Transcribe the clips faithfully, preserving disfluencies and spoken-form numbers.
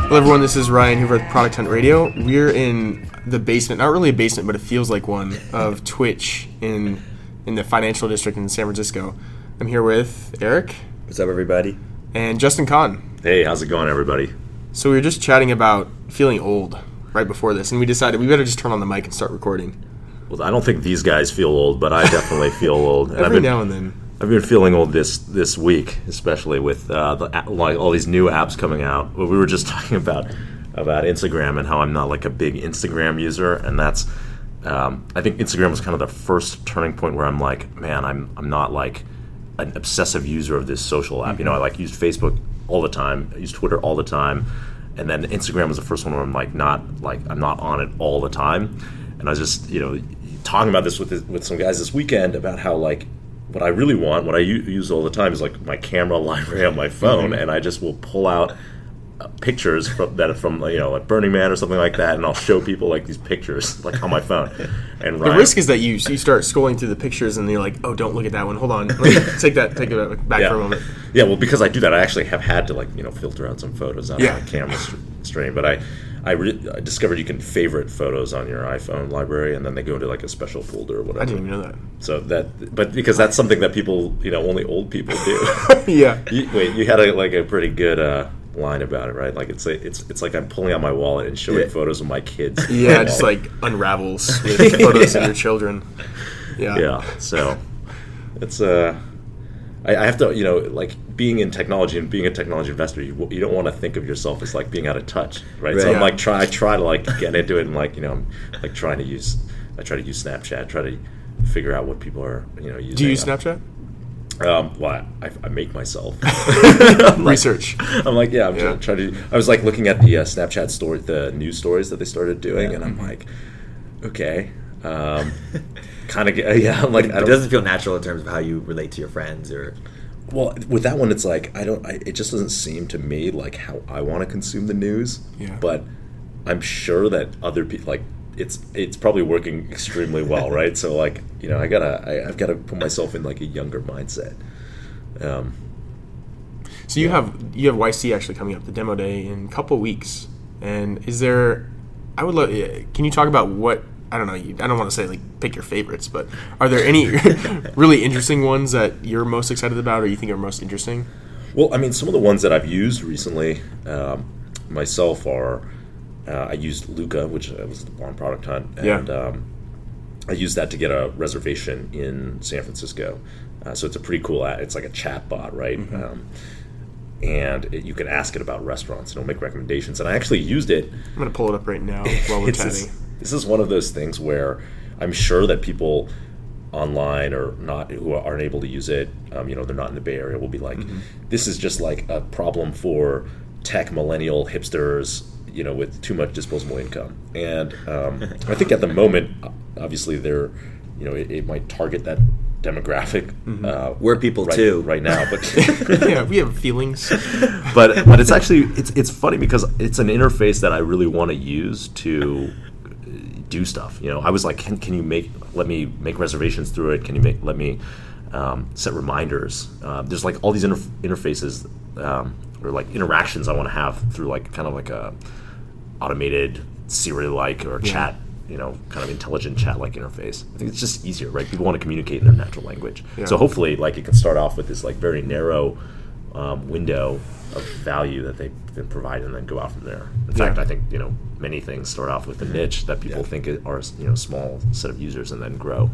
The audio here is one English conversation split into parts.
Hello everyone, this is Ryan Hoover with Product Hunt Radio. We're in the basement, not really a basement, but it feels like one, of Twitch in in the financial district in San Francisco. I'm here with Eric. What's up, everybody? And Justin Kahn. Hey, how's it going, everybody? So we were just chatting about feeling old right before this, and we decided we better just turn on the mic and start recording. Well, I don't think these guys feel old, but I definitely feel old. And Every I've been, now and then. I've been feeling old this this week, especially with uh, the, like all these new apps coming out. Well, we were just talking about about Instagram and how I'm not like a big Instagram user, and that's um, I think Instagram was kind of the first turning point where I'm like, man, I'm I'm not like an obsessive user of this social app. Mm-hmm. You know, I like used Facebook all the time, I used Twitter all the time, and then Instagram was the first one where I'm like not like I'm not on it all the time. And I was just you know talking about this with this, with some guys this weekend about how like. What I really want, what I u- use all the time, is like my camera library on my phone, mm-hmm. and I just will pull out uh, pictures from, that are from you know like Burning Man or something like that, and I'll show people like these pictures like on my phone. And Ryan, the risk is that you you start scrolling through the pictures and you're like, oh, don't look at that one. Hold on, let me take that take it back yeah. for a moment. Yeah, well, because I do that, I actually have had to like you know filter out some photos out yeah. of my camera st- stream, but I. I, re- I discovered you can favorite photos on your iPhone library, and then they go into like a special folder or whatever. I didn't even know that. So that, but because that's something that people, you know, only old people do. yeah. You, wait, you had a, like a pretty good uh, line about it, right? Like it's a, it's it's like I'm pulling out my wallet and showing yeah. photos of my kids. Yeah, just like unravels with photos yeah. of your children. Yeah. Yeah. So it's uh, I, I have to, you know, like. Being in technology and being a technology investor, you, you don't want to think of yourself as like being out of touch, right? right. So I'm like try I try to like get into it and like you know I'm like trying to use I try to use Snapchat, try to figure out what people are you know using. Do you use Snapchat? Um, well, I, I make myself I'm research. Like, I'm like yeah, I'm yeah. trying to. I was like looking at the uh, Snapchat story, the news stories that they started doing, yeah. and I'm like, okay, um, kind of yeah. I'm like it, it doesn't feel natural in terms of how you relate to your friends or. Well, with that one, it's like I don't. I, it just doesn't seem to me like how I want to consume the news. Yeah. But I'm sure that other people like it's it's probably working extremely well, right? So like you know, I gotta I, I've got to put myself in like a younger mindset. Um, so you yeah. have you have Y C actually coming up, the demo day in a couple weeks, and is there? I would love. Can you talk about what? I don't know. I don't want to say like pick your favorites, but are there any really interesting ones that you're most excited about, or you think are most interesting? Well, I mean, some of the ones that I've used recently um, myself are uh, I used Luca, which was on Product Hunt, and yeah. um, I used that to get a reservation in San Francisco. Uh, so it's a pretty cool app. It's like a chat bot, right? Mm-hmm. Um, and it, you can ask it about restaurants, and it'll make recommendations. And I actually used it. I'm going to pull it up right now while we're chatting. This, this is one of those things where I'm sure that people online or not who aren't able to use it, um, you know, they're not in the Bay Area, will be like, mm-hmm. this is just like a problem for tech millennial hipsters, you know, with too much disposable income. And um, I think at the moment, obviously, they're, you know, it, it might target that demographic. Mm-hmm. Uh, We're people right, too right now, but yeah, we have feelings. but but it's actually it's it's funny because it's an interface that I really want to use to do stuff. You know, I was like, can can you make let me make reservations through it? Can you make let me um, set reminders? Uh, there's like all these inter- interfaces um, or like interactions I want to have through like kind of like a automated Siri-like or yeah. chat. You know, kind of intelligent chat-like interface. I think it's just easier, right? People want to communicate in their natural language. Yeah. So hopefully, like, it can start off with this, like, very narrow um, window of value that they can provide and then go out from there. In yeah. fact, I think, you know, many things start off with a niche that people yeah. think are, you know, small set of users and then grow.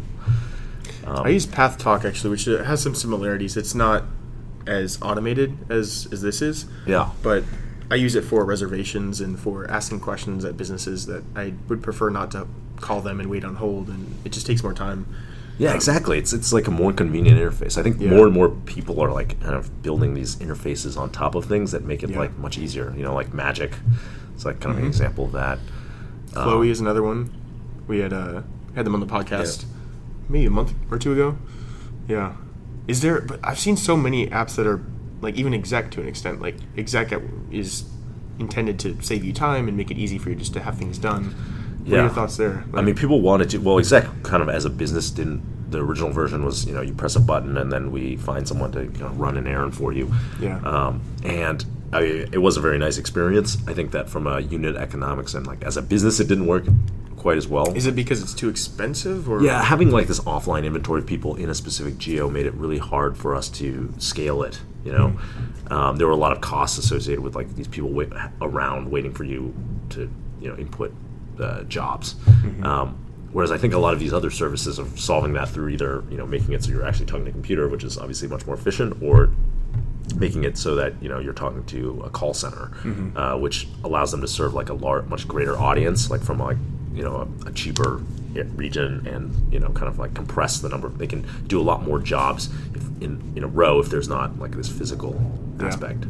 Um, I use Path Talk, actually, which has some similarities. It's not as automated as, as this is. Yeah. But I use it for reservations and for asking questions at businesses that I would prefer not to call them and wait on hold, and it just takes more time. Yeah, um, exactly. It's it's like a more convenient interface. I think yeah. more and more people are like kind of building these interfaces on top of things that make it yeah. like much easier. You know, like Magic. It's like kind of mm-hmm. an example of that. Chloe um, is another one. We had uh, had them on the podcast yeah. maybe a month or two ago. Yeah. Is there? But I've seen so many apps that are like even Exec to an extent. Like Exec is intended to save you time and make it easy for you just to have things done. What yeah. are your thoughts there? Like, I mean, people wanted to. Well, Exec kind of as a business didn't. The original version was, you know, you press a button and then we find someone to you know, run an errand for you. Yeah. Um, and I mean, it was a very nice experience. I think that from a unit economics and like as a business, it didn't work quite as well. Is it because it's too expensive, or Yeah, having like this offline inventory of people in a specific geo made it really hard for us to scale it. You know, mm-hmm. um, there were a lot of costs associated with like these people wait, around waiting for you to you know input uh, jobs. Mm-hmm. Um, whereas I think a lot of these other services are solving that through either you know making it so you're actually talking to a computer, which is obviously much more efficient, or making it so that you know you're talking to a call center, mm-hmm. uh, which allows them to serve like a large, much greater audience, like from like you know a, a cheaper region, and you know kind of like compress the number. They can do a lot more jobs if, in in a row if there's not like this physical yeah. aspect.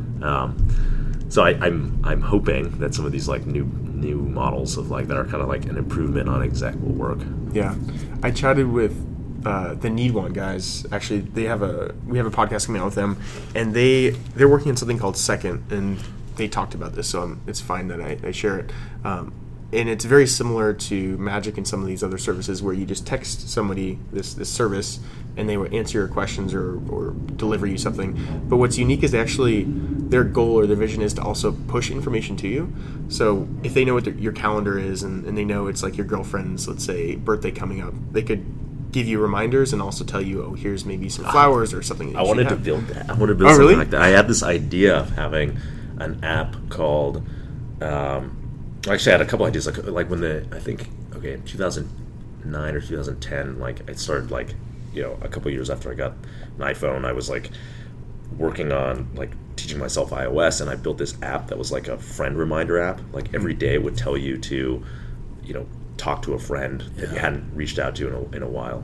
Um, so I, I'm I'm hoping that some of these like new new models of like that are kind of like an improvement on exec will work. Yeah, I chatted with uh, the Need One guys. Actually, they have a we have a podcast coming out with them, and they they're working on something called Second, and they talked about this, so I'm, it's fine that I, I share it. Um, and it's very similar to Magic and some of these other services where you just text somebody this, this service and they will answer your questions or, or deliver you something. But what's unique is they actually, their goal or their vision is to also push information to you. So if they know what their, your calendar is and, and they know it's like your girlfriend's, let's say, birthday coming up, they could give you reminders and also tell you, oh, here's maybe some flowers or something. That you I wanted have. to build that. I wanted to build oh, something really? like that. I had this idea of having an app called... Um, Actually, I had a couple ideas. Like, like when the I think okay, in two thousand nine or two thousand ten, like I started like you know a couple years after I got an iPhone, I was like working on like teaching myself iOS, and I built this app that was like a friend reminder app. Like every day it would tell you to, you know, talk to a friend yeah. that you hadn't reached out to in a, in a while.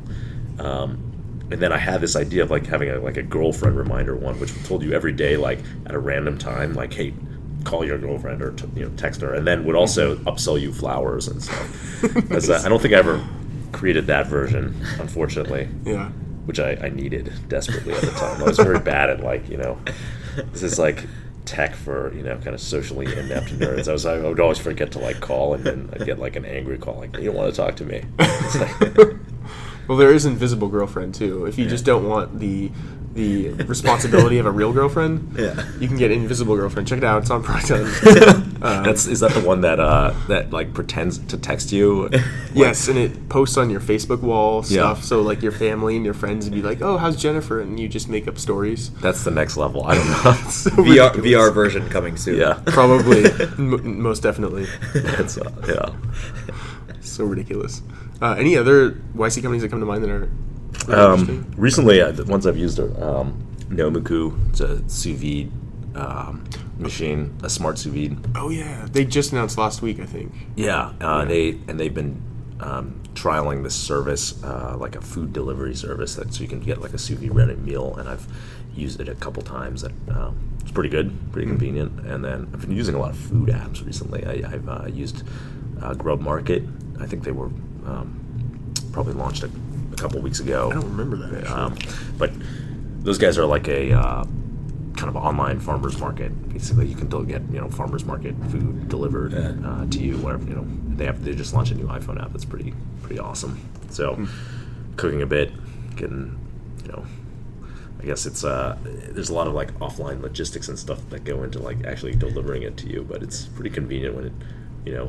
Um, and then I had this idea of like having a, like a girlfriend reminder one, which told you every day, like at a random time, like hey, call your girlfriend or t- you know text her, and then would also upsell you flowers and stuff. As, uh, I don't think I ever created that version, unfortunately. Yeah. Which I, I needed desperately at the time. I was very bad at like you know, this is like tech for you know kind of socially inept nerds. I was I would always forget to like call, and then I'd get like an angry call like you don't want to talk to me. It's like, well, there is Invisible Girlfriend too. If you yeah. just don't want the the responsibility of a real girlfriend, yeah. you can get Invisible Girlfriend. Check it out; it's on Product uh, That's is that the one that uh, that like pretends to text you? Yes, and it posts on your Facebook wall stuff. Yeah. So like your family and your friends would be like, "Oh, how's Jennifer?" And you just make up stories. That's the next level. I don't know. so V R V R version coming soon. Yeah, probably, m- most definitely. That's uh, yeah. So ridiculous. Uh, any other Y C companies that come to mind that are really um, recently? Uh, the ones I've used are um, Nomuku. It's a sous vide um, machine, a smart sous vide. Oh yeah, they just announced last week, I think. Yeah, uh, yeah. they and they've been um, trialing this service, uh, like a food delivery service, that so you can get like a sous vide ready meal. And I've used it a couple times. And, um, it's pretty good, pretty mm-hmm. convenient. And then I've been using a lot of food apps recently. I, I've uh, used uh, Grub Market. I think they were um, probably launched a, a couple weeks ago. I don't remember that actually. Um, but those guys are like a uh, kind of online farmers market. Basically, you can still get you know farmers market food delivered yeah. uh, to you. Wherever you know they have they just launched a new iPhone app that's pretty pretty awesome. So mm. cooking a bit, getting you know. I guess it's uh, there's a lot of like offline logistics and stuff that go into like actually delivering it to you, but it's pretty convenient when it, you know,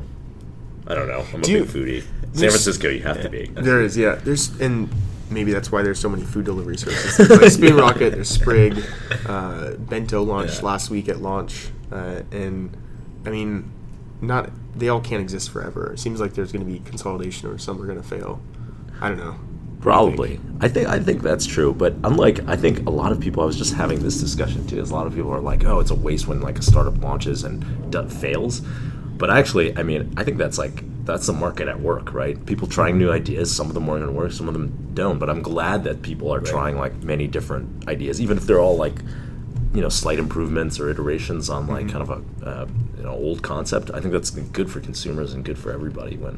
I don't know. I'm Do a you, big foodie. San Francisco, you have yeah. to be. There is, yeah. There's and maybe that's why there's so many food delivery services. There's like Spin Rocket, there's Sprig, uh, Bento launched yeah. last week at launch, uh, and I mean, not they all can't exist forever. It seems like there's going to be consolidation, or some are going to fail. I don't know. Probably. I think I think that's true, but unlike I think a lot of people, I was just having this discussion too. Is a lot of people are like, "Oh, it's a waste when like a startup launches and d- fails." But actually, I mean, I think that's like that's the market at work, right? People trying new ideas. Some of them are going to work, some of them don't. But I'm glad that people are right. trying like many different ideas, even if they're all like, you know, slight improvements or iterations on like mm-hmm. kind of a uh, you know old concept. I think that's good for consumers and good for everybody when.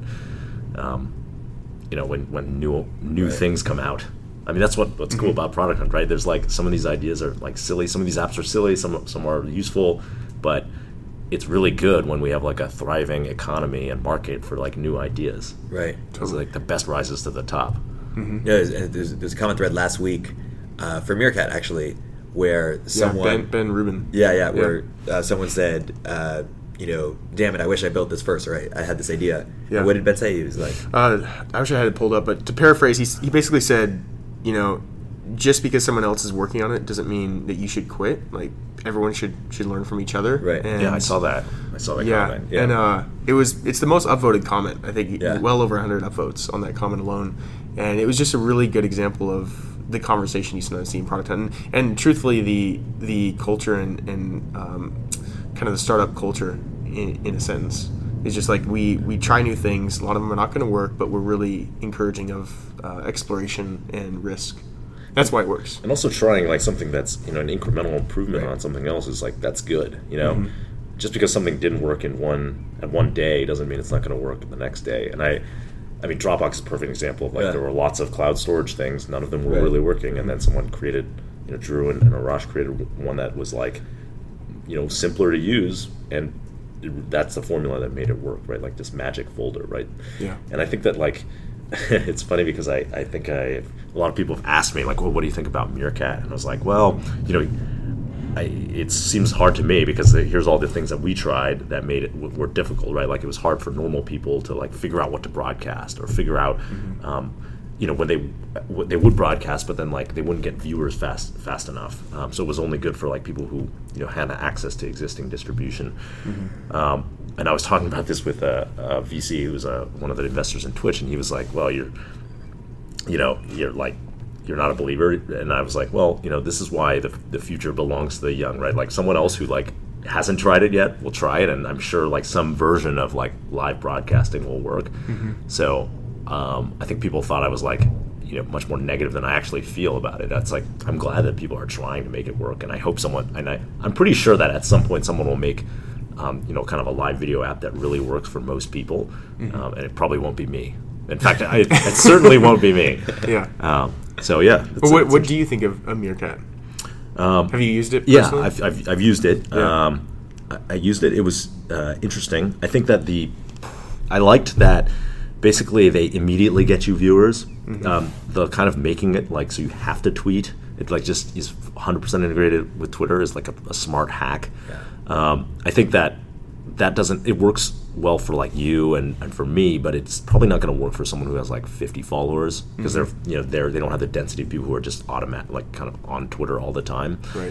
Um, you know, when, when new new right. things come out. I mean, that's what what's cool about Product Hunt, right? There's like, some of these ideas are like silly, some of these apps are silly, some some are useful, but it's really good when we have like a thriving economy and market for like new ideas. Right. It's like the best rises to the top. Mm-hmm. Yeah, there's, there's, there's a comment thread last week uh, for Meerkat, actually, where someone yeah, Ben, Ben Rubin. Yeah, yeah, where yeah. Uh, someone said, uh, you know, damn it, I wish I built this first, or I, I had this idea. Yeah. What did Ben say? He was like, uh, I wish I had it pulled up, but to paraphrase, he he basically said, you know, just because someone else is working on it doesn't mean that you should quit. Like, everyone should should learn from each other. Right. And yeah, I saw that. I saw that yeah, comment. Yeah, and uh, it was it's the most upvoted comment. I think Yeah. well over one hundred upvotes on that comment alone, and it was just a really good example of the conversation you sometimes see in product hunt. And, and truthfully, the the culture and, and um, kind of the startup culture, in, in a sentence, is just like we, we try new things. A lot of them are not going to work, but we're really encouraging of uh, exploration and risk. That's why it works. And also trying like something that's, you know, an incremental improvement Right. on something else is like, that's good. You know, Mhm. just because something didn't work in one at one day doesn't mean it's not going to work the next day. And I, I mean, Dropbox is a perfect example of like Yeah. there were lots of cloud storage things, none of them were Right. really working, and then someone created, you know, Drew and, and Arash created one that was like, you know, simpler to use, and that's the formula that made it work, right? Like this magic folder, right? Yeah. And I think that like it's funny because I, I think I a lot of people have asked me like, well, what do you think about Meerkat? And I was like, well, you know, I, it seems hard to me because here's all the things that we tried that made it were difficult, right? Like it was hard for normal people to like figure out what to broadcast or figure out, mm-hmm. um, you know, when they they would broadcast, but then like they wouldn't get viewers fast fast enough. Um, so it was only good for like people who you know had access to existing distribution. Mm-hmm. Um, and I was talking about this with a, a V C who's a, one of the investors in Twitch, and he was like, "Well, you're, you know, you're like." You're not a believer. And I was like, well, you know, this is why the the future belongs to the young, right? Like someone else who like hasn't tried it yet will try it, and I'm sure like some version of like live broadcasting will work. Mm-hmm. So um, I think people thought I was like, you know, much more negative than I actually feel about it. That's like, I'm glad that people are trying to make it work, and I hope someone, and I, I'm pretty sure that at some point someone will make, um, you know, kind of a live video app that really works for most people, mm-hmm. um, and it probably won't be me. In fact, I, it certainly won't be me. Yeah. Um, so yeah. But what, what do you think of a Meerkat? Um, Have you used it personally? Yeah, I've, I've, I've used it. Yeah. Um, I, I used it. It was uh, interesting. I think that the, I liked that basically they immediately get you viewers. Mm-hmm. Um, the kind of making it like so you have to tweet. It like just is one hundred percent integrated with Twitter is like a, a smart hack. Yeah. Um, I think that that doesn't, it works well for like you and, and for me, but it's probably not going to work for someone who has like fifty followers because mm-hmm. they're, you know, they're, they don't have the density of people who are just automatic, like kind of on Twitter all the time. Right.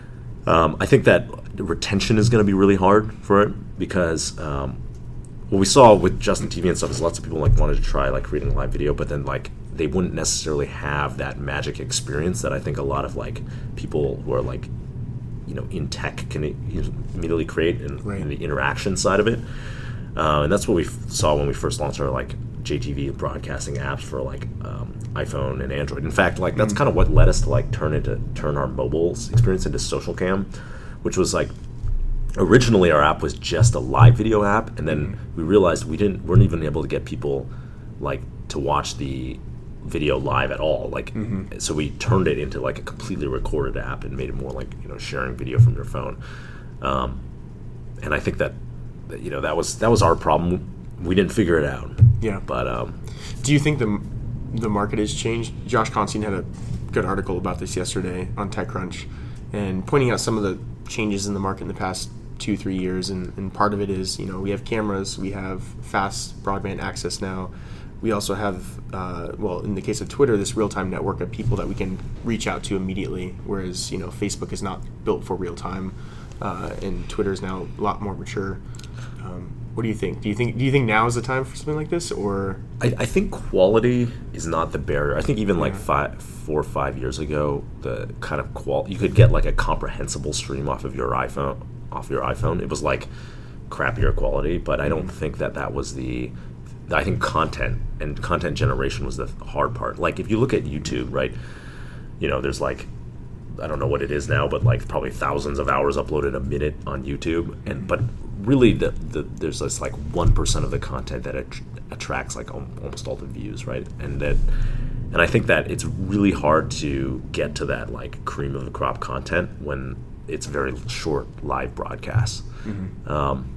Um, I think that retention is going to be really hard for it because um, what we saw with Justin T V and stuff is lots of people like wanted to try like creating a live video, but then like they wouldn't necessarily have that magic experience that I think a lot of like people who are like, you know, in tech can immediately create in, right. in the interaction side of it. Uh, and that's what we f- saw when we first launched our like J T V broadcasting apps for like um, iPhone and Android. In fact, like that's mm. kind of what led us to like turn into turn our mobile experience into Social Cam, which was like originally our app was just a live video app, and then mm. we realized we didn't weren't even able to get people like to watch the video live at all. Like, mm-hmm. so we turned it into like a completely recorded app and made it more like, you know, sharing video from your phone. Um, and I think that, that, you know, that was that was our problem. We didn't figure it out. Yeah. But um, do you think the the market has changed? Josh Constantine had a good article about this yesterday on TechCrunch, and pointing out some of the changes in the market in the past two, three years. And, and part of it is, you know, we have cameras, we have fast broadband access now. We also have, uh, well, in the case of Twitter, this real-time network of people that we can reach out to immediately, whereas, you know, Facebook is not built for real-time, uh, and Twitter is now a lot more mature. Um, what do you think? Do you think do you think now is the time for something like this, or? I, I think quality is not the barrier. I think even like yeah. five, four or five years ago, the kind of qual you could get like a comprehensible stream off of your iPhone. Off your iPhone, it was like crappier quality, but I don't mm-hmm. think that that was the. I think content and content generation was the hard part. Like if you look at YouTube, right, you know, there's like, I don't know what it is now, but like probably thousands of hours uploaded a minute on YouTube. And but really the, the there's this like one percent of the content that att- attracts like almost all the views, right? And that, and I think that it's really hard to get to that like cream of the crop content when it's very short live broadcasts. Mm-hmm. Um,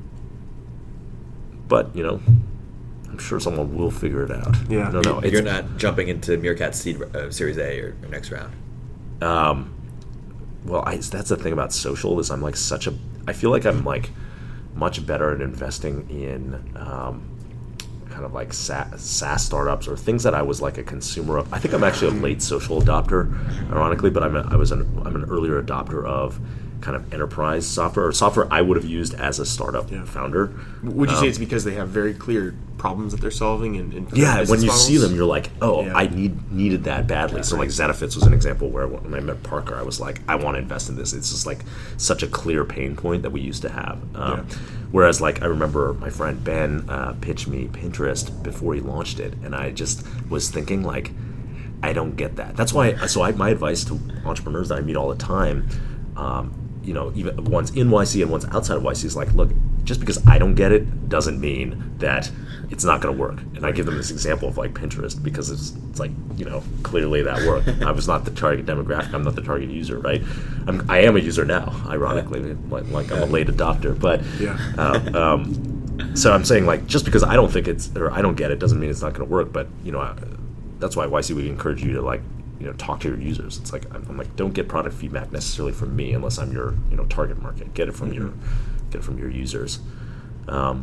but, you know, I'm sure someone will figure it out. Yeah, no, no, you're not jumping into Meerkat seed uh, Series A or, or next round. Um, well, I, that's the thing about social is I'm like such a, I feel like I'm like much better at investing in um, kind of like SaaS, SaaS startups or things that I was like a consumer of. I think I'm actually a late social adopter, ironically, but I'm a, I was an, I'm an earlier adopter of kind of enterprise software or software I would have used as a startup yeah. founder. Would you um, say it's because they have very clear problems that they're solving? And, and yeah, when you models? see them, you're like, oh, yeah. I need needed that badly. Yeah, so right. like Zenefits was an example where when I met Parker, I was like, I want to invest in this. It's just like such a clear pain point that we used to have. Um, yeah. Whereas like I remember my friend Ben uh, pitched me Pinterest before he launched it, and I just was thinking like, I don't get that. That's why. So I, my advice to entrepreneurs that I meet all the time. Um, you know, even one's in Y C and one's outside of Y C is like, look, just because I don't get it doesn't mean that it's not going to work. And I give them this example of like Pinterest because it's, it's like, you know, clearly that worked. I was not the target demographic. I'm not the target user, right? I'm, I am a user now, ironically, like, like I'm a late adopter. But yeah. uh, um, so I'm saying like, just because I don't think it's, or I don't get it doesn't mean it's not going to work. But, you know, I, that's why Y C we encourage you to like, you know, talk to your users. It's like I'm, I'm like, don't get product feedback necessarily from me unless I'm your, you know, target market. Get it from mm-hmm. your, get it from your users. Um,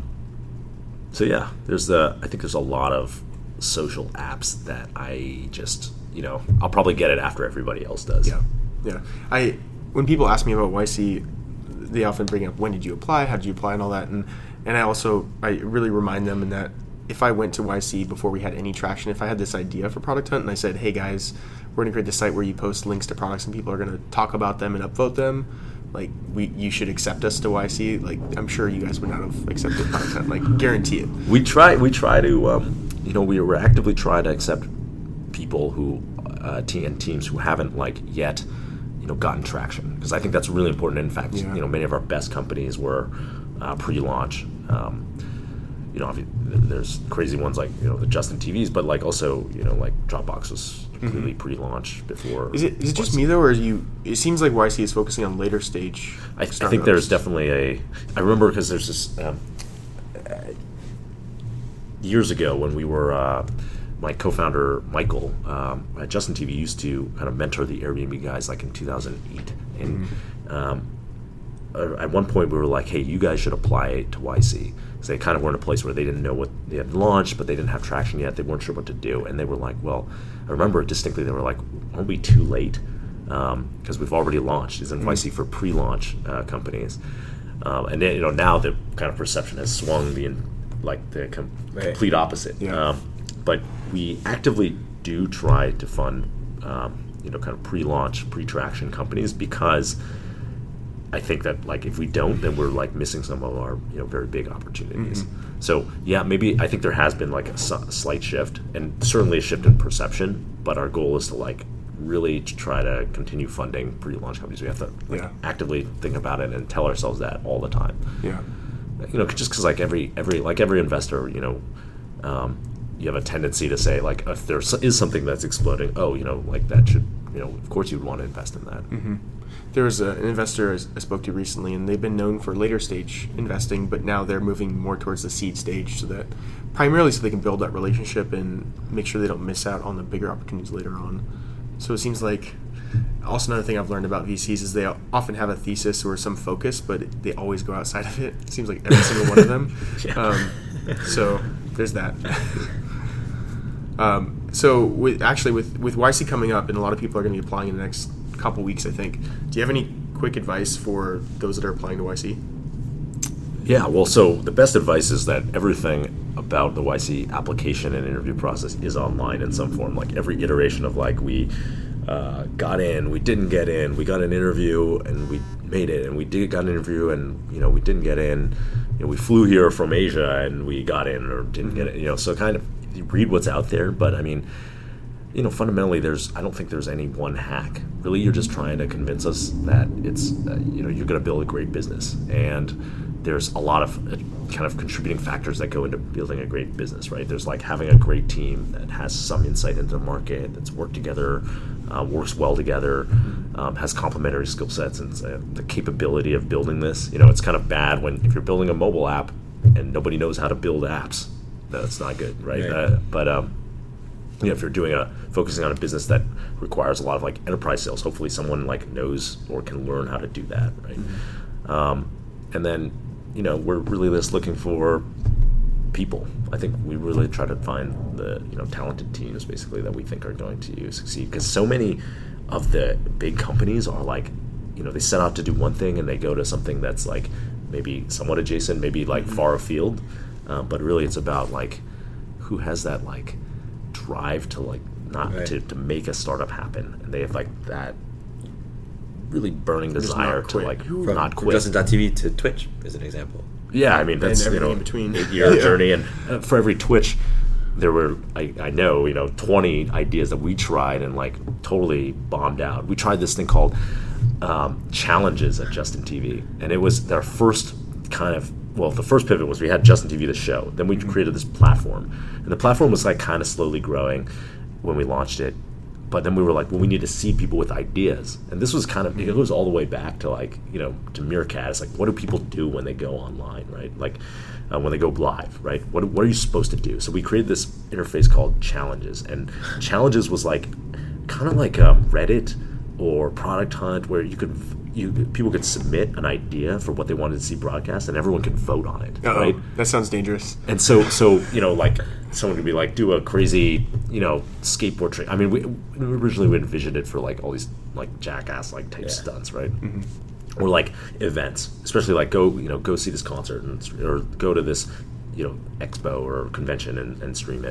so yeah, there's the. I think there's a lot of social apps that I just, you know, I'll probably get it after everybody else does. Yeah, yeah. I when people ask me about Y C, they often bring up when did you apply, how did you apply, and all that, and and I also I really remind them in that if I went to Y C before we had any traction, if I had this idea for Product Hunt and I said, hey guys, we're going to create this site where you post links to products and people are going to talk about them and upvote them, like we you should accept us to Y C, like I'm sure you guys would not have accepted Product Hunt, like guarantee it. We try we try to um, you know we were actively trying to accept people who uh, te- and teams who haven't like yet you know gotten traction, because I think that's really important. In fact, yeah. you know many of our best companies were uh, pre-launch. Um, You know, there's crazy ones like you know the Justin T Vs, but like also you know like Dropbox was completely mm-hmm. pre-launch before. Is it is it just me though, or is you? It seems like Y C is focusing on later stage. I, I think there's definitely a. I remember because there's this um, uh, years ago when we were. Uh, my co-founder Michael um, at Justin T V used to kind of mentor the Airbnb guys like in two thousand eight, and mm-hmm. um, at one point we were like, hey, you guys should apply to Y C. So they kind of were in a place where they didn't know what they had launched, but they didn't have traction yet. They weren't sure what to do. And they were like, well, I remember distinctly, they were like, aren't we too late? Because um, we've already launched. It's in mm-hmm. Y C for pre-launch uh, companies. Um, and then, you know, now the kind of perception has swung the, like, the com- right. complete opposite. Yeah. Um, but we actively do try to fund, um, you know, kind of pre-launch, pre-traction companies because I think that like if we don't, then we're like missing some of our you know very big opportunities. Mm-hmm. So yeah, maybe I think there has been like a, su- slight shift, and certainly a shift in perception. But our goal is to like really to try to continue funding pre-launch companies. We have to like, yeah. actively think about it and tell ourselves that all the time. Yeah, you know, just because like every every like every investor, you know. Um, you have a tendency to say like if there is something that's exploding, oh you know like that should you know of course you'd want to invest in that. Mm-hmm. There was a, an investor I spoke to recently, and they've been known for later stage investing, but now they're moving more towards the seed stage, so that primarily so they can build that relationship and make sure they don't miss out on the bigger opportunities later on. So it seems like also another thing I've learned about V Cs is they often have a thesis or some focus, but they always go outside of it. It seems like every single one of them. Yeah. Um, so there's that. um, so with actually with, with Y C coming up, and a lot of people are going to be applying in the next couple weeks, I think. Do you have any quick advice for those that are applying to Y C? Yeah, well, so the best advice is that everything about the Y C application and interview process is online in some form. Like every iteration of like we uh, got in, we didn't get in, we got an interview and we made it, and we did got an interview and you know we didn't get in. You know, we flew here from Asia and we got in or didn't mm-hmm. get it. You know, so kind of you read what's out there, but I mean. You know, fundamentally, there's. I don't think there's any one hack. Really, you're just trying to convince us that it's. Uh, you know, you're going to build a great business, and there's a lot of uh, kind of contributing factors that go into building a great business, right? There's like having a great team that has some insight into the market, that's worked together, uh, works well together, um, has complementary skill sets, and uh, the capability of building this. You know, it's kind of bad when if you're building a mobile app and nobody knows how to build apps. That's not good, right? right. Uh, but um, you know, if you're doing a focusing on a business that requires a lot of like enterprise sales, hopefully someone like knows or can learn how to do that, right? Mm-hmm. Um, and then, you know, we're really just looking for people. I think we really try to find the, you know, talented teams basically that we think are going to succeed, because so many of the big companies are like, you know, they set out to do one thing and they go to something that's like maybe somewhat adjacent, maybe like mm-hmm. far afield, um, but really it's about like who has that like drive to like not right. to, to make a startup happen, and they have like that really burning desire to like from, not quit. From Justin dot T V to Twitch is an example. Yeah, I mean that's, you know, in between eight year yeah. journey, and uh, for every Twitch there were I, I know you know twenty ideas that we tried and like totally bombed out. We tried this thing called um, challenges at Justin T V, and it was their first kind of well the first pivot was we had Justin T V the show, then we created this platform, and the platform was like kind of slowly growing when we launched it, but then we were like, well, we need to see people with ideas, and this was kind of it goes all the way back to like you know to Meerkat. It's like, what do people do when they go online, right? Like uh, when they go live, right? What what are you supposed to do? So we created this interface called Challenges, and Challenges was like kind of like a Reddit or Product Hunt, where you could you people could submit an idea for what they wanted to see broadcast, and everyone could vote on it. Uh-oh. Right? That sounds dangerous. And so so you know like someone could be like, do a crazy you know skateboard trick. I mean, we, we originally we envisioned it for like all these like jackass like type yeah. stunts, right? Mm-hmm. Or like events, especially like go you know go see this concert and or go to this you know expo or convention and, and stream it.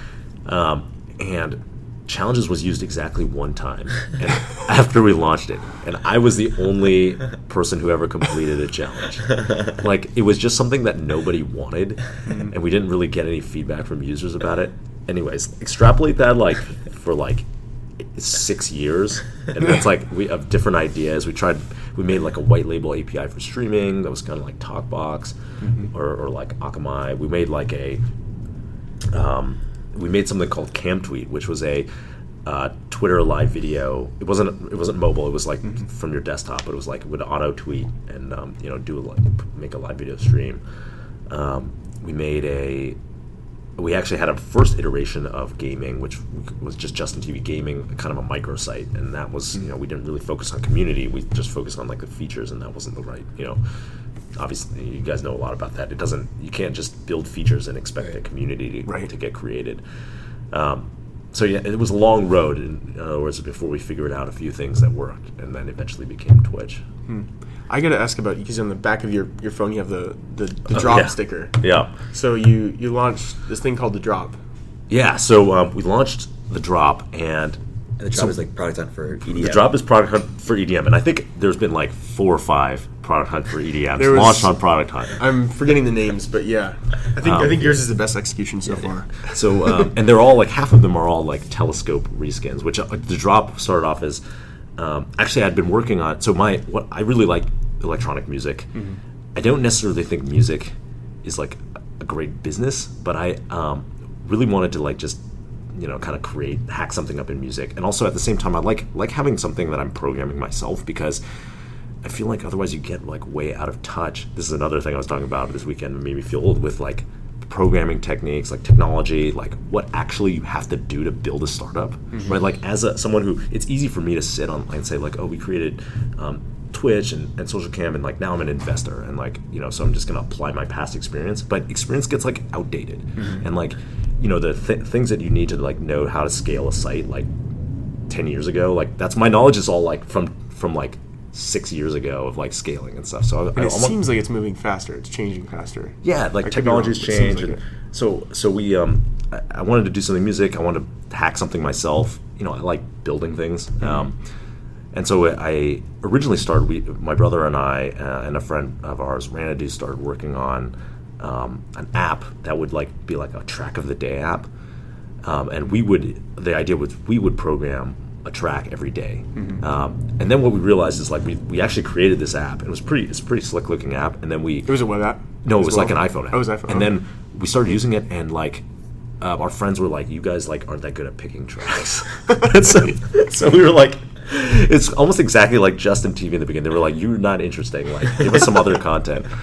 Um, and Challenges was used exactly one time and after we launched it, and I was the only person who ever completed a challenge. Like, it was just something that nobody wanted, and we didn't really get any feedback from users about it. Anyways, extrapolate that like for like six years, and that's like we have different ideas. We tried, we made like a white label A P I for streaming that was kind of like TalkBox mm-hmm. or, or like Akamai. We made like a um, we made something called CamTweet, which was a uh, Twitter live video. It wasn't it wasn't mobile. It was like mm-hmm. from your desktop, but it was like it would auto tweet and um, you know do a, like make a live video stream. Um, we made a we actually had a first iteration of gaming, which was just Justin T V Gaming, kind of a microsite, and that was you know we didn't really focus on community. We just focused on like the features, and that wasn't the right you know. Obviously, you guys know a lot about that. It doesn't. You can't just build features and expect right. a community to, right. to get created. Um, so yeah, it was a long road. In, in other words, before we figured out a few things that worked, and then eventually became Twitch. Hmm. I got to ask about, because on the back of your, your phone you have the the, the drop uh, yeah. sticker. Yeah. So you you launched this thing called the Drop. Yeah. So um, we launched the Drop, and. And the Drop so, is like Product Hunt for E D M. The Drop is Product Hunt for E D M, and I think there's been like four or five Product Hunt for E D Ms was, launched on Product Hunt. I'm forgetting the names, but yeah, I think um, I think yours is the best execution so yeah, far. So um, and they're all like half of them are all like Telescope reskins, which uh, the Drop started off as. Um, actually, I'd been working on. So my what I really like electronic music. Mm-hmm. I don't necessarily think music is like a great business, but I um, really wanted to like just. you know, kind of create, hack something up in music. And also at the same time, I like like having something that I'm programming myself, because I feel like otherwise you get like way out of touch. This is another thing I was talking about this weekend that made me feel old, with like programming techniques, like technology, like what actually you have to do to build a startup, mm-hmm. right? Like as a someone who, it's easy for me to sit on and say like, oh, we created um, Twitch and, and Social Cam, and like now I'm an investor, and like, you know, so I'm just going to apply my past experience, but experience gets like outdated. Mm-hmm. And like, you know, the th- things that you need to like know how to scale a site like ten years ago, like that's my knowledge is all like from from like six years ago of like scaling and stuff. So and I, it I, seems like it's moving faster, it's changing faster. Yeah, like technology's changed, like and it. so so we um I, I wanted to do something music. I wanted to hack something myself. You know, I like building things. Mm-hmm. Um, and so I originally started. We, my brother and I uh, and a friend of ours, Ranadu, started working on. Um, an app that would like be like a track of the day app, um, and we would the idea was we would program a track every day, mm-hmm. um, and then what we realized is like we, we actually created this app. It was pretty it's a pretty slick looking app, and then we it was a web app. No, it was like an iPhone app. Oh, it was iPhone. And then we started using it, and like uh, our friends were like, "You guys like aren't that good at picking tracks," and so so we were like. It's almost exactly like Justin T V in the beginning. They were like, "You're not interesting. Like, give us some other content."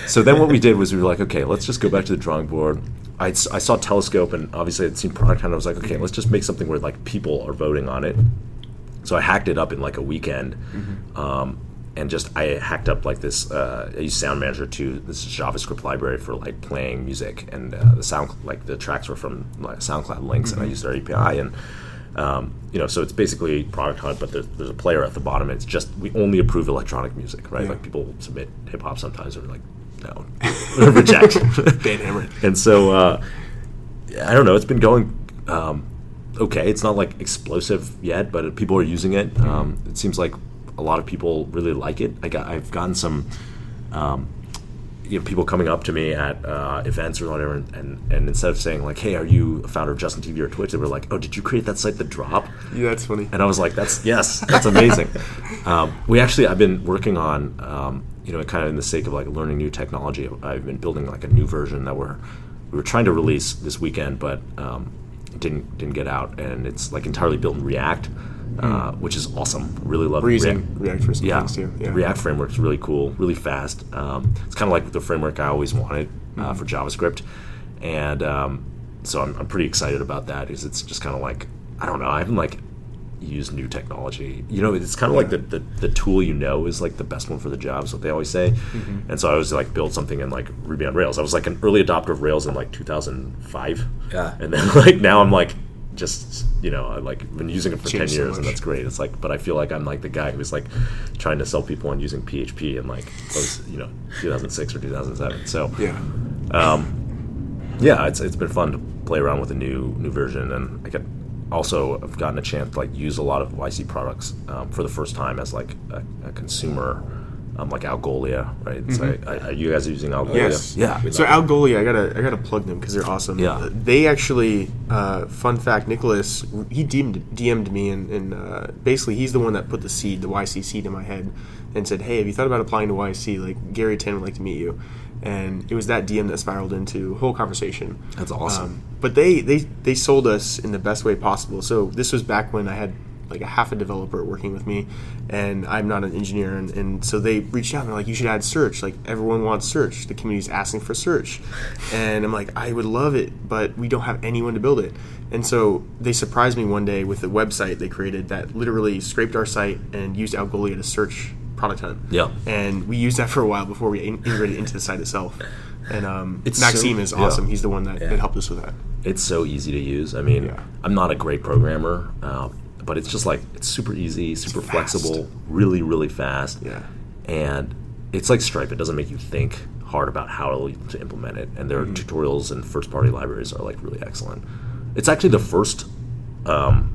so then what we did was we were like, okay, let's just go back to the drawing board. I, I saw Telescope, and obviously I'd seen Product Hunt. I was like, okay, let's just make something where like people are voting on it. So I hacked it up in like a weekend, mm-hmm. um, and just I hacked up like this. Uh, I used Sound Manager too. This is JavaScript library for like playing music, and uh, the sound like the tracks were from like SoundCloud links, mm-hmm. and I used their A P I, and um, you know, so it's basically Product Hunt, but there's, there's a player at the bottom. It's just we only approve electronic music, right? Yeah. Like people submit hip hop sometimes, or like no, reject, ban hammer. And so uh, I don't know. It's been going. Um, Okay, it's not like explosive yet, but people are using it. Um, it seems like a lot of people really like it. I got, I've gotten some, um, you know, people coming up to me at uh, events or whatever, and, and, and instead of saying like, "Hey, are you a founder of Justin T V or Twitch?" they were like, "Oh, did you create that site, The Drop?" Yeah, that's funny. And I was like, "That's yes, that's amazing." um, we actually, I've been working on, um, you know, kind of in the sake of like learning new technology. I've been building like a new version that we're we were trying to release this weekend, but um, didn't didn't get out, and it's like entirely built in React, uh, which is awesome. Really love We're using React. React for some yeah. things too. Yeah, the React framework's really cool, really fast. Um, it's kind of like the framework I always wanted uh, mm-hmm. for JavaScript, and um, so I'm, I'm pretty excited about that. Because it's just kind of like I don't know, I haven't like used new technology. You know, it's kind of yeah. like the, the the tool you know is like the best one for the job. Is what they always say. Mm-hmm. And so I was like build something in like Ruby on Rails. I was like an early adopter of Rails in like two thousand five. Yeah, and then like now I'm like. Just, you know, I like been using it for Changed ten so years, and that's great. It's like, but I feel like I'm like the guy who's like trying to sell people on using P H P in like, was, you know, two thousand six or two thousand seven. So, yeah, um, yeah, it's it's been fun to play around with a new new version, and I get also I've gotten a chance to like use a lot of Y C products um, for the first time as like a, a consumer. Um, like Algolia, right? Mm-hmm. So I, I, are you guys using Algolia? Yes. Yeah. So Algolia, I gotta I gotta plug them because they're awesome. Yeah. They actually, uh, fun fact, Nicholas, he D M'd, D M'd me, and, and uh, basically he's the one that put the seed, the Y C seed in my head, and said, "Hey, have you thought about applying to Y C? Like Gary Tin would like to meet you." And it was that D M that spiraled into a whole conversation. That's awesome. Um, but they, they they sold us in the best way possible. So this was back when I had like a half a developer working with me, and I'm not an engineer, and, and so they reached out and they're like, you should add search. Like everyone wants search. The community's asking for search. And I'm like, I would love it, but we don't have anyone to build it. And so they surprised me one day with a website they created that literally scraped our site and used Algolia to search Product Hunt. Yeah. And we used that for a while before we integrated into the site itself. And um, It's Maxime so- is awesome. yeah. He's the one that, Yeah. that helped us with that. It's so easy to use. I mean, Yeah. I'm not a great programmer, uh, but it's just like it's super easy, super fast. flexible, really, really fast. Yeah. And it's like Stripe. It doesn't make you think hard about how to implement it. And their Mm-hmm. tutorials and first-party libraries are like really excellent. It's actually the first, um,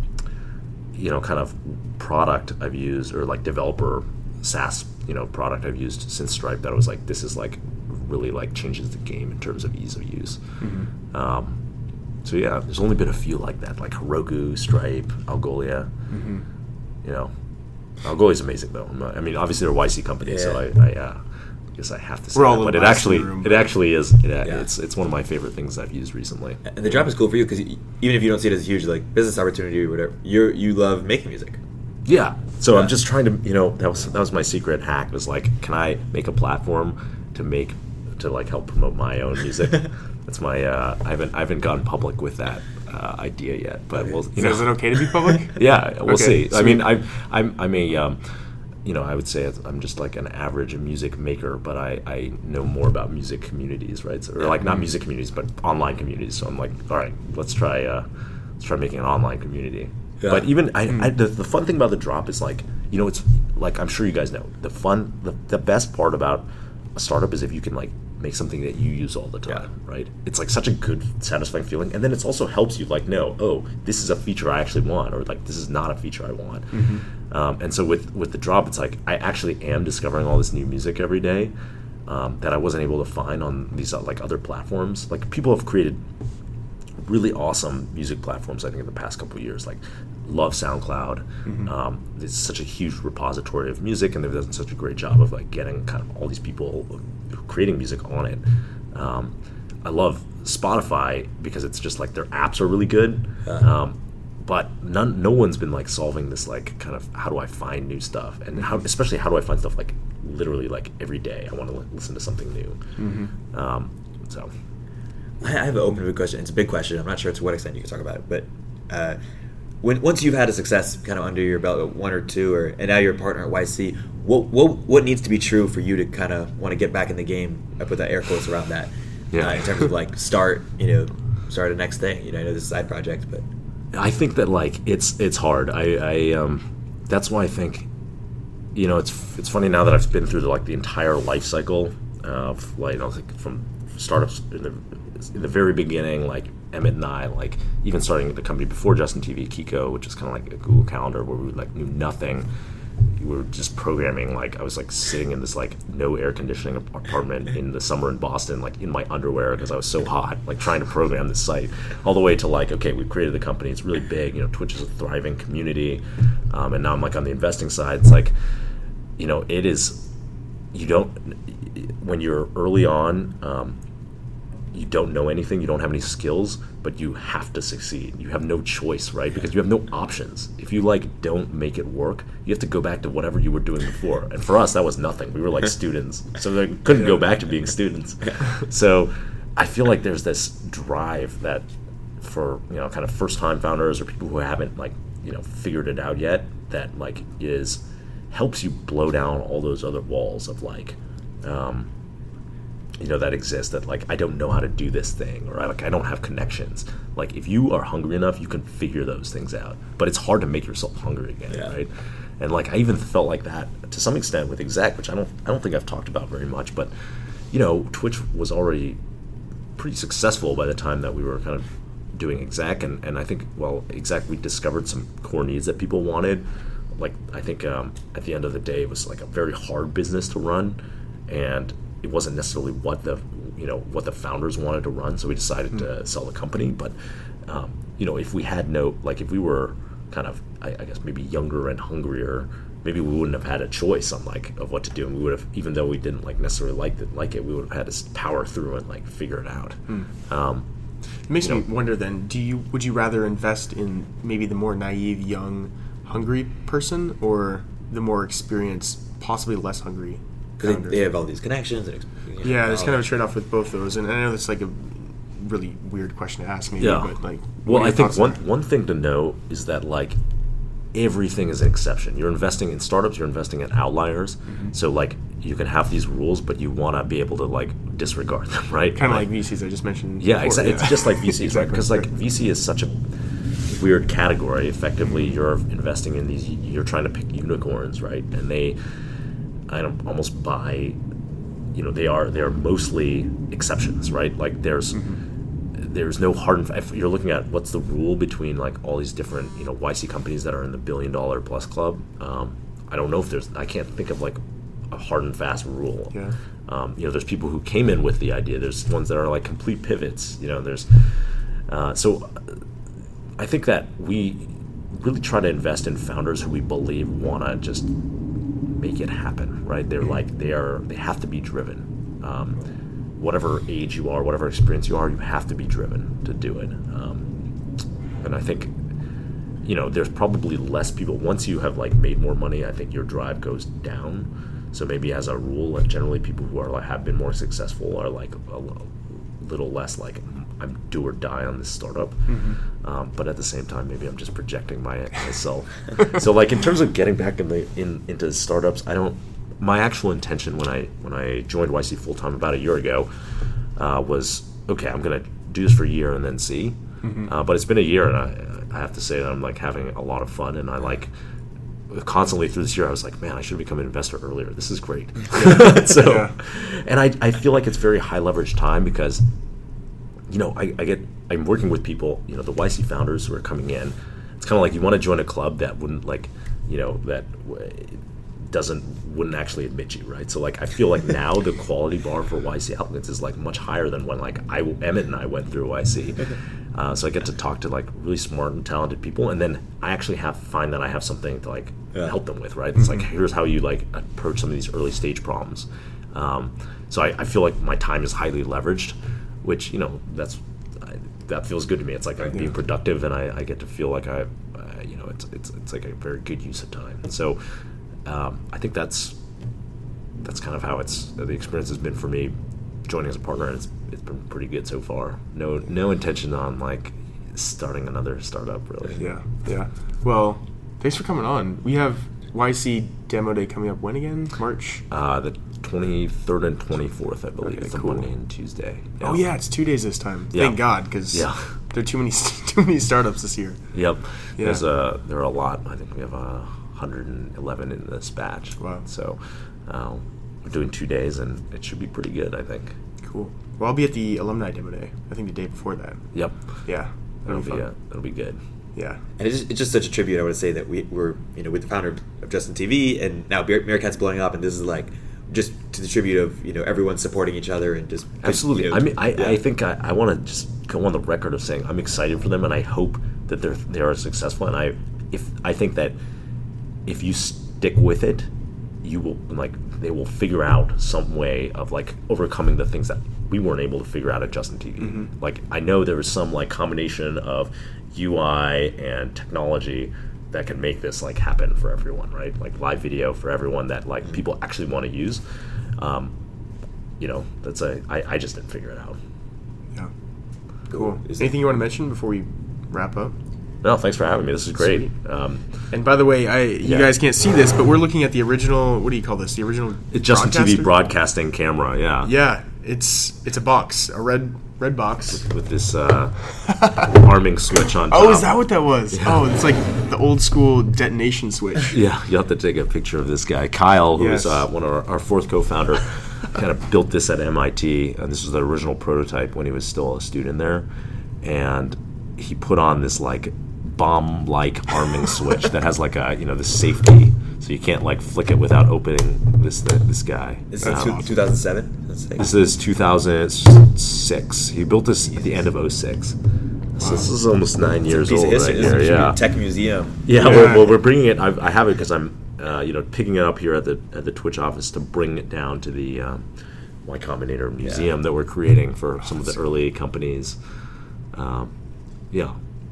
you know, kind of product I've used, or like developer SaaS, you know, product I've used since Stripe that I was like, this is like really like changes the game in terms of ease of use. Mm-hmm. Um, so yeah, there's only been a few like that, like Heroku, Stripe, Algolia. Mm-hmm. You know, Algolia's amazing though. I'm not- I mean, obviously they're a Y C company, so Yeah. I, I uh, guess I have to say We're all that. a But little it biased in actually, the room, it but- actually is. It, Yeah. It's it's one of my favorite things I've used recently. And the job is cool for you because even if you don't see it as a huge like business opportunity or whatever, you you love making music. Yeah. So Yeah. I'm just trying to, you know, that was that was my secret hack. Was like, can I make a platform to make to like help promote my own music? That's my. Uh, I haven't I haven't gone public with that uh, idea yet, but Okay. we'll. You So know, is it okay to be public? yeah, we'll Okay, see. I sweet. mean, I I'm I'm a. Um, you know, I would say I'm just like an average music maker, but I, I know more about music communities, right? So, or like not music communities, but online communities. So I'm like, all right, let's try uh, let's try making an online community. Yeah. But even I, I the, the fun thing about the drop is like, you know, it's like I'm sure you guys know the fun the, the best part about a startup is if you can like make something that you use all the time, right? It's like such a good, satisfying feeling, and then it also helps you like know, oh, this is a feature I actually want, or like this is not a feature I want. Mm-hmm. Um, and so with with the drop, it's like I actually am discovering all this new music every day um, that I wasn't able to find on these uh, like other platforms. Like people have created really awesome music platforms, I think, in the past couple of years. Like, love SoundCloud. Mm-hmm. Um, it's such a huge repository of music, and they've done such a great job of like getting kind of all these people creating music on it. Um, I love Spotify because it's just like their apps are really good. Uh-huh. Um, but none, no one's been like solving this like kind of how do I find new stuff, and how especially how do I find stuff like literally like every day I want to listen to something new. Mm-hmm. Um, so I have an open question. It's a big question. I'm not sure to what extent you can talk about it, but uh, when once you've had a success kind of under your belt, one or two, or and now you're a partner at Y C, what what what needs to be true for you to kind of want to get back in the game? I put that air quotes around that. Yeah. Uh, in terms of like start, you know, start a next thing. You know, I know this is a side project, but I think that like it's it's hard. I, I um, that's why I think, you know, it's it's funny now that I've been through the, like the entire life cycle of like, you know, like from startups in the in the very beginning, like Emmett and I, like even starting the company before Justin T V, Kiko, which is kind of like a Google Calendar where we like knew nothing. We were just programming. Like I was like sitting in this like no air conditioning apartment in the summer in Boston, like in my underwear because I was so hot, like trying to program this site, all the way to like, okay, we've created the company. It's really big. You know, Twitch is a thriving community, um, and now I'm like on the investing side. It's like, you know, it is. You don't when you're early on. Um, you don't know anything, you don't have any skills, but you have to succeed. You have no choice, right? Because you have no options. If you like don't make it work, you have to go back to whatever you were doing before. And for us, that was nothing. We were like students, so they couldn't go back to being students. So I feel like there's this drive that for, you know, kind of first-time founders or people who haven't like, you know, figured it out yet, that like is helps you blow down all those other walls of like, um, you know, that exist, that like I don't know how to do this thing, or I, like I don't have connections. Like if you are hungry enough, you can figure those things out. But it's hard to make yourself hungry again, yeah. right? And like I even felt like that to some extent with Exec, which I don't I don't think I've talked about very much. But you know, Twitch was already pretty successful by the time that we were kind of doing Exec, and and I think well, Exec we discovered some core needs that people wanted. Like I think um, at the end of the day, it was like a very hard business to run, and it wasn't necessarily what the you know what the founders wanted to run, so we decided mm. to sell the company. But um, you know, if we had no like if we were kind of I, I guess maybe younger and hungrier, maybe we wouldn't have had a choice on like of what to do, and we would have, even though we didn't like necessarily like it, like it, we would have had to power through and like figure it out. Mm. Um, it makes me know, wonder then, do you would you rather invest in maybe the more naive, young, hungry person, or the more experienced, possibly less hungry? Because they, they have all these connections. And, you know, yeah, there's kind of a trade-off with both those, and I know that's like a really weird question to ask, maybe. Yeah. But like, well, I think one there? one thing to know is that like everything is an exception. You're investing in startups. You're investing in outliers. Mm-hmm. So like you can have these rules, but you want to be able to like disregard them, right? Kind of like, like V Cs I just mentioned. Yeah, before. exactly. Yeah. It's just like V Cs, exactly. right? Because like V C is such a weird category. Effectively, you're investing in these. You're trying to pick unicorns, right? And they, I don't almost buy. You know, they are they are mostly exceptions, right? Like there's mm-hmm. there's no hard and if you're looking at what's the rule between like all these different, you know, Y C companies that are in the billion dollar plus club. Um, I don't know if there's I can't think of like a hard and fast rule. Yeah. Um, you know, there's people who came in with the idea. There's ones that are like complete pivots. You know, there's uh, so I think that we really try to invest in founders who we believe want to just make it happen, right? They're like they are they have to be driven. Um, whatever age you are, whatever experience you are, you have to be driven to do it. Um, and I think, you know, there's probably less people once you have like made more money. I think your drive goes down. So maybe as a rule, and generally people who are like have been more successful are like a little less like I'm do or die on this startup. Mm-hmm. Um, but at the same time, maybe I'm just projecting my myself. So like in terms of getting back in the in into startups, I don't. My actual intention when I when I joined Y C full time about a year ago uh, was okay. I'm gonna do this for a year and then see. Mm-hmm. Uh, but it's been a year, and I, I have to say that I'm like having a lot of fun, and I like constantly through this year I was like, man, I should have become an investor earlier. This is great. so, yeah. and I I feel like it's very high leverage time because, you know, I, I get I'm working with people, you know, the Y C founders who are coming in. It's kind of like you want to join a club that wouldn't like, you know, that doesn't wouldn't actually admit you, right? So like I feel like now the quality bar for Y C applicants is like much higher than when like I Emmett and I went through Y C. Uh, so I get to talk to like really smart and talented people, and then I actually have find that I have something to like yeah. help them with, right? It's mm-hmm. like here's how you like approach some of these early stage problems. Um, so I, I feel like my time is highly leveraged, which you know that's I, that feels good to me. It's like I'm being productive, and I, I get to feel like I, uh, you know, it's it's it's like a very good use of time. And so um, I think that's that's kind of how it's the experience has been for me joining as a partner, and it's it's been pretty good so far. No no intention on like starting another startup really. Yeah, yeah. Well, thanks for coming on. We have Y C Demo Day coming up when again? March? Uh, the twenty-third and twenty-fourth, I believe. Okay, It's a cool. Monday and Tuesday. Oh yeah, it's two days this time. Yeah. Thank God, because Yeah. there are too many too many startups this year. Yep. Yeah. There's a there are a lot. I think we have uh, one hundred eleven in this batch. Wow. So um, we're doing two days, and it should be pretty good, I think. Cool. Well, I'll be at the Alumni Demo Day. I think the day before that. Yep. Yeah, It'll that'll be be uh, fun. it'll be good. Yeah. And it's just, it's just such a tribute. I would say that we were, you know, with the founder of Justin T V, and now Bear- Meerkat's blowing up, and this is like just to the tribute of, you know, everyone supporting each other and just Absolutely. You know, I mean, I, yeah. I think I, I want to just go on the record of saying I'm excited for them, and I hope that they're they are successful. And I if I think that if you stick with it, you will like they will figure out some way of like overcoming the things that we weren't able to figure out at Justin T V. Mm-hmm. Like I know there was some like combination of U I and technology that can make this like happen for everyone, right? Like live video for everyone that like people actually want to use. Um, you know, that's a I, I just didn't figure it out. Yeah. Cool. Is Anything you want to mention before we wrap up? No, thanks for having me. This is great. Sweet. Um, And by the way, I you Yeah. guys can't see this, but we're looking at the original. What do you call this? The original it's Justin T V broadcaster? broadcasting camera, yeah. Yeah, it's it's a box, a red red box. With this uh, arming switch on top. Oh, is that what that was? Oh, it's like the old school detonation switch. Yeah, you have to take a picture of this guy. Kyle, who is Yes. uh, one of our, our fourth co-founder, kind of built this at M I T. And this was the original prototype when he was still a student there. And he put on this like bomb-like arming switch that has like a, you know, the safety. So you can't like flick it without opening this this guy. This Um, is two- 2007. Let's say. This is two thousand six. He built this at the end of oh six. So this is almost nine years Piece old of history. right This here. should be Yeah. a tech museum. Yeah, Yeah. We're, well, we're bringing it. I've, I have it because I'm, uh, you know, picking it up here at the at the Twitch office to bring it down to the um, Y Combinator Museum that we're creating for some of the early companies. Um, yeah.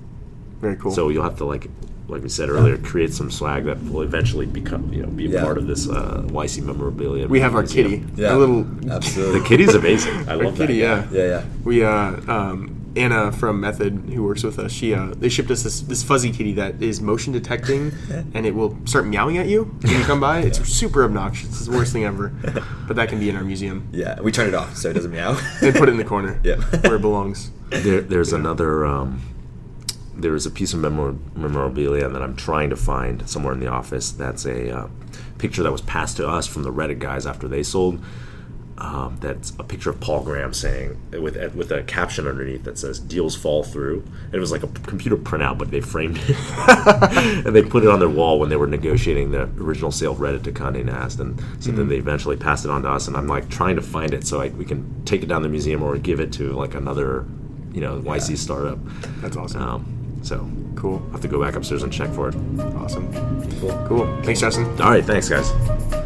Very cool. So you'll have to like, like we said earlier, create some swag that will eventually become, you know, be a Yeah. part of this uh, Y C memorabilia. we have our museum. kitty. Yeah, A little absolutely. The kitty's amazing. I our love that. kitty. Yeah. Yeah, yeah. We uh um Anna from Method, who works with us, she uh they shipped us this this fuzzy kitty that is motion detecting, and it will start meowing at you when you come by. It's super obnoxious. It's the worst thing ever. But that can be in our museum. Yeah, we turn it off so it doesn't meow. And put it in the corner. Yeah. Where it belongs. There, there's another. Um, there is a piece of memor- memorabilia that I'm trying to find somewhere in the office. That's a uh, picture that was passed to us from the Reddit guys after they sold. Um, that's a picture of Paul Graham saying with with a caption underneath that says "Deals fall through." And it was like a computer printout, but they framed it and they put it on their wall when they were negotiating the original sale of Reddit to Condé Nast. And so then they eventually passed it on to us. And I'm like trying to find it so I, we can take it down to the museum or give it to like another, you know, Y C startup. That's awesome. Um, so Cool. I'll have to go back upstairs and check for it. Awesome. Cool. Cool. Thanks, Justin. All right, thanks, guys.